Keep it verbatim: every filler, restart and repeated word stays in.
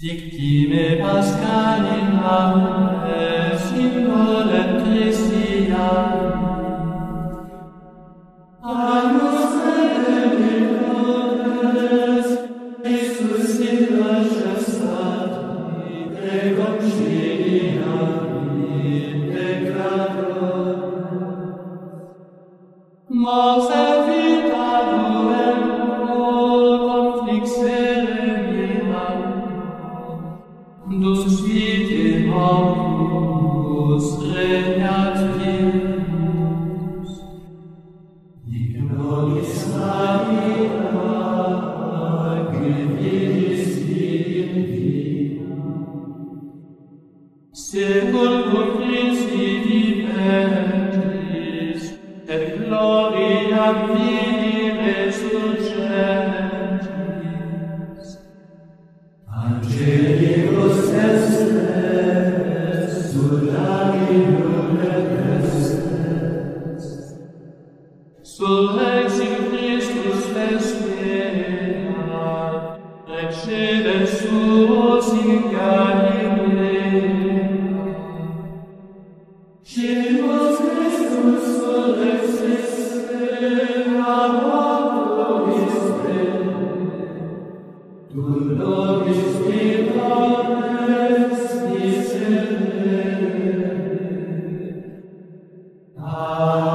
Victime Pascali Mater, Symbolem Christiani, Agnus Redemptoris, Christus in majestati, pregam scedi amin peccatoribus. Mors et vita duem conflixere mirabile, dus vitae autus regnat virus. Dic nobis Maria, qui vidis in via, sepulcrum Christi diventis, et gloriam vidi resurgentis. Angelicus estes, sudarium estes, sul in Christus vestera, recede suos in Galilea. Scimus Christus surrexiste, ab mortuis veni, tu nobis vitates miserere. Amen.